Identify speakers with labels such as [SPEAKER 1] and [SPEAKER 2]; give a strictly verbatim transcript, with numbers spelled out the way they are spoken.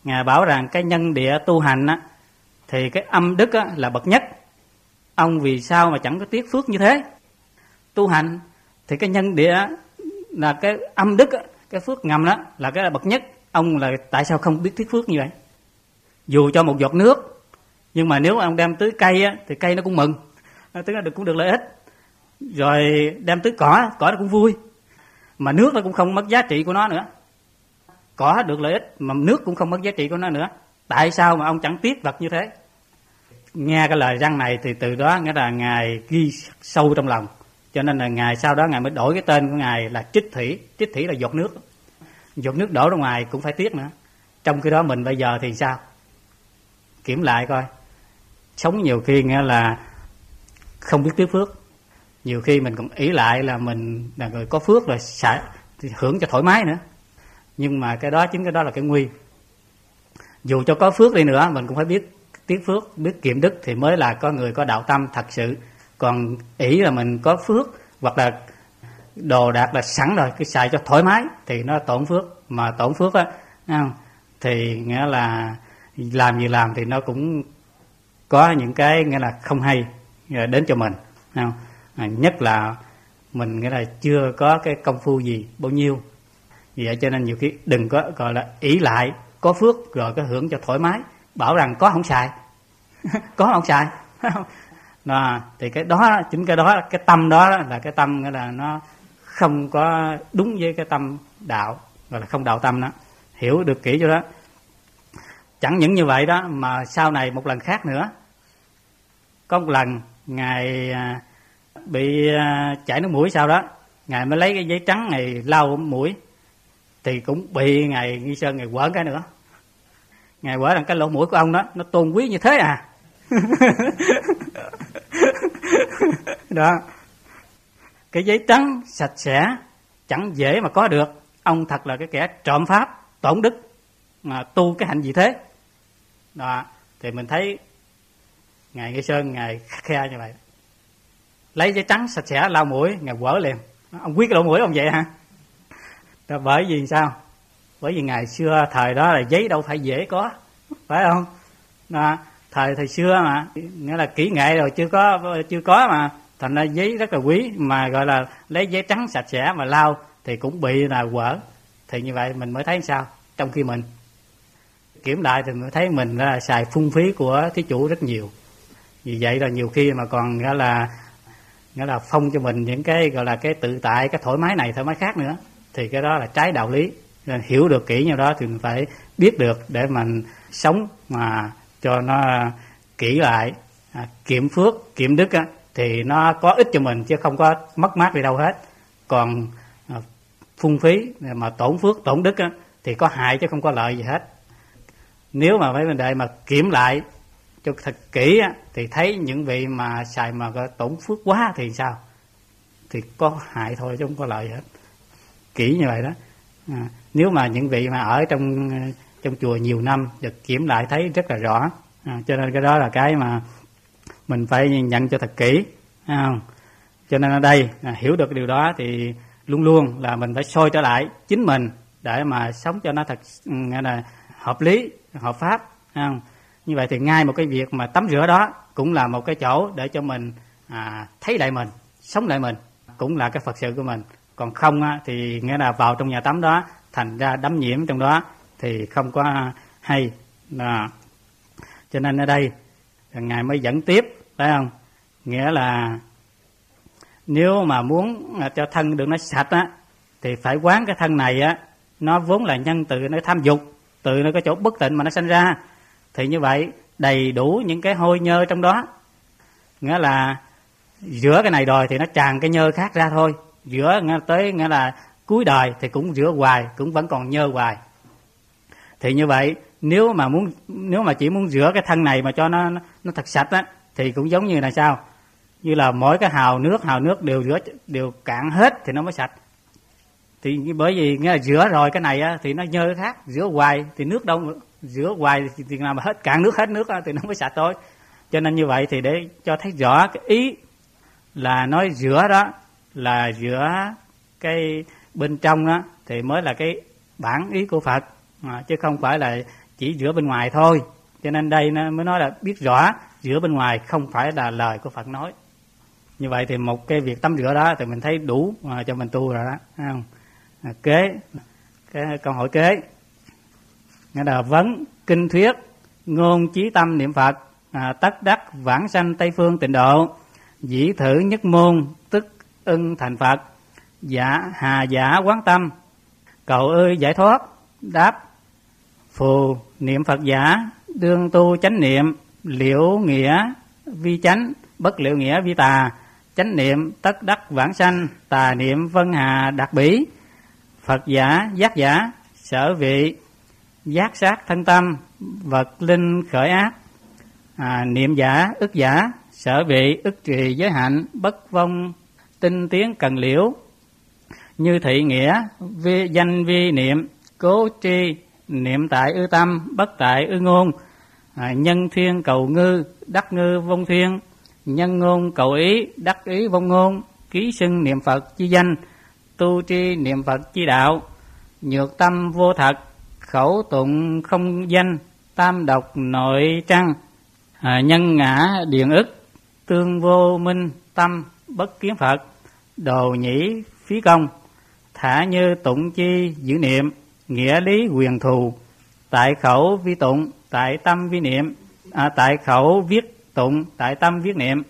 [SPEAKER 1] Ngài bảo rằng cái nhân địa tu hành á, thì cái âm đức á, là bậc nhất. Ông vì sao mà chẳng có tiếc phước như thế? Tu hành thì cái nhân địa là cái âm đức á, cái phước ngầm đó là cái là bậc nhất. Ông là tại sao không biết tiếc phước như vậy? Dù cho một giọt nước, nhưng mà nếu ông đem tưới cây á, thì cây nó cũng mừng, tức là được cũng được lợi ích. Rồi đem tưới cỏ, cỏ nó cũng vui, mà nước nó cũng không mất giá trị của nó nữa. Cỏ được lợi ích mà nước cũng không mất giá trị của nó nữa. Tại sao mà ông chẳng tiếc vật như thế? Nghe cái lời răng này thì từ đó nghĩa là Ngài ghi sâu trong lòng. Cho nên là Ngài sau đó Ngài mới đổi cái tên của Ngài là Trích Thủy. Trích Thủy là giọt nước. Giọt nước đổ ra ngoài cũng phải tiếc nữa. Trong khi đó mình bây giờ thì sao? Kiểm lại coi. Sống nhiều khi nghĩa là không biết tiếc phước. Nhiều khi mình cũng ý lại là mình là người có phước rồi xài, hưởng cho thoải mái nữa. Nhưng mà cái đó, chính cái đó là cái nguy. Dù cho có phước đi nữa, mình cũng phải biết tiếc phước, biết kiệm đức thì mới là có người có đạo tâm thật sự. Còn ý là mình có phước hoặc là đồ đạc là sẵn rồi, cứ xài cho thoải mái thì nó tổn phước. Mà tổn phước á, thì nghĩa là làm gì làm thì nó cũng có những cái nghĩa là không hay đến cho mình. Không? Nhất là mình nghĩa là chưa có cái công phu gì bao nhiêu. Vì vậy cho nên nhiều khi đừng có gọi là ỷ lại có phước rồi có hưởng cho thoải mái, bảo rằng có không xài có không xài đó, thì cái đó, chính cái đó, cái tâm đó là cái tâm nghĩa là nó không có đúng với cái tâm đạo, gọi là không đạo tâm đó. Hiểu được kỹ cho đó. Chẳng những như vậy đó, mà sau này một lần khác nữa, có một lần Ngài bị chảy nước mũi, sau đó Ngài mới lấy cái giấy trắng Ngài lau mũi, thì cũng bị Ngài Nghi Sơn Ngài quở cái nữa. Ngài quở rằng cái lỗ mũi của ông đó nó tôn quý như thế à. Đó, cái giấy trắng sạch sẽ chẳng dễ mà có được. Ông thật là cái kẻ trộm pháp, tổn đức, mà tu cái hạnh gì thế. Đó, thì mình thấy Ngài Nghi Sơn Ngài khắc khe như vậy, lấy giấy trắng sạch sẽ lau mũi, Ngài quở liền. Ông quyết cái lỗ mũi ông vậy hả? Đó, bởi vì sao? Bởi vì ngày xưa thời đó là giấy đâu phải dễ có, phải không? Đó, thời thời xưa mà nghĩa là kỹ nghệ rồi chưa có chưa có mà thành ra giấy rất là quý, mà gọi là lấy giấy trắng sạch sẽ mà lau thì cũng bị là quở. Thì như vậy mình mới thấy sao? Trong khi mình kiểm lại thì mới thấy mình là xài phung phí của thí chủ rất nhiều. Vì vậy là nhiều khi mà còn nghĩa là nghĩa là phong cho mình những cái gọi là cái tự tại, cái thoải mái này thoải mái khác nữa, thì cái đó là trái đạo lý. Nên hiểu được kỹ như đó thì mình phải biết được để mình sống mà cho nó kỹ lại, à, kiệm phước, kiệm đức á, thì nó có ích cho mình chứ không có mất mát đi đâu hết. Còn à, phung phí mà tổn phước, tổn đức á, thì có hại chứ không có lợi gì hết. Nếu mà mấy vấn đề mà kiểm lại cho thật kỹ á, thì thấy những vị mà xài mà tổn phước quá thì sao? Thì có hại thôi chứ không có lợi gì hết. Kỹ như vậy đó. À, nếu mà những vị mà ở trong trong chùa nhiều năm được kiểm lại thấy rất là rõ. À, cho nên cái đó là cái mà mình phải nhận cho thật kỹ. À, cho nên ở đây à, hiểu được cái điều đó thì luôn luôn là mình phải soi trở lại chính mình để mà sống cho nó thật nghĩa là hợp lý, hợp pháp. À, như vậy thì ngay một cái việc mà tắm rửa đó cũng là một cái chỗ để cho mình à, thấy lại mình, sống lại mình, cũng là cái Phật sự của mình. Còn không á, thì nghĩa là vào trong nhà tắm đó thành ra đắm nhiễm trong đó thì không có hay. Đó. Cho nên ở đây Ngài mới dẫn tiếp, phải không? Nghĩa là nếu mà muốn cho thân được nó sạch á, thì phải quán cái thân này á, nó vốn là nhân từ nó tham dục, từ nó cái chỗ bất tịnh mà nó sanh ra. Thì như vậy đầy đủ những cái hôi nhơ trong đó. Nghĩa là rửa cái này rồi thì nó tràn cái nhơ khác ra thôi. Rửa tới nghĩa là cuối đời thì cũng rửa hoài, cũng vẫn còn nhơ hoài. Thì như vậy nếu mà muốn nếu mà chỉ muốn rửa cái thân này mà cho nó nó, nó thật sạch á, thì cũng giống như là sao? Như là mỗi cái hào nước hào nước đều rửa đều cạn hết thì nó mới sạch. Thì bởi vì nghĩa là rửa rồi cái này á, thì nó nhơ cái khác, rửa hoài thì nước đâu, rửa hoài thì, thì nào mà hết cạn nước hết nước á, thì nó mới sạch thôi. Cho nên như vậy thì để cho thấy rõ cái ý là nói rửa đó là rửa cái bên trong đó thì mới là cái bản ý của Phật, à, chứ không phải là chỉ rửa bên ngoài thôi. Cho nên đây nó mới nói là biết rõ rửa bên ngoài không phải là lời của Phật nói. Như vậy thì một cái việc tắm rửa đó thì mình thấy đủ à, cho mình tu rồi đó, thấy không? À, kế cái câu hỏi kế nghĩa là vấn kinh thuyết ngôn chí tâm niệm Phật, à, tất đắc vãng sanh Tây phương tịnh độ, dĩ thử nhất môn tức ưng thành Phật, dạ hà giả quán tâm, cầu ơi giải thoát. Đáp: phù niệm Phật giả đương tu chánh niệm, liễu nghĩa vi chánh, bất liễu nghĩa vi tà. Chánh niệm tất đắc vãng sanh, tà niệm vân hà đạt bỉ. Phật giả giác giả sở vị, giác sát thân tâm, vật linh khởi ác. À, niệm giả ức giả sở vị, ức trì giới hạnh, bất vong tinh tiến cần liễu. Như thị nghĩa vi danh vi niệm, cố tri niệm tại ư tâm, bất tại ư ngôn. À, nhân thiên cầu ngư, đắc ngư vong thiên, nhân ngôn cầu ý, đắc ý vong ngôn. Ký xưng niệm Phật chi danh, tu tri niệm Phật chi đạo. Nhược tâm vô thật, khẩu tụng không danh, tam độc nội trăng. À, nhân ngã điện ức, tương vô minh tâm, bất kiến Phật. Đồ nhĩ phí công, thả như tụng chi giữ niệm, nghĩa lý quyền thù. Tại khẩu vi tụng, tại tâm vi niệm, à, tại khẩu viết tụng, tại tâm viết niệm.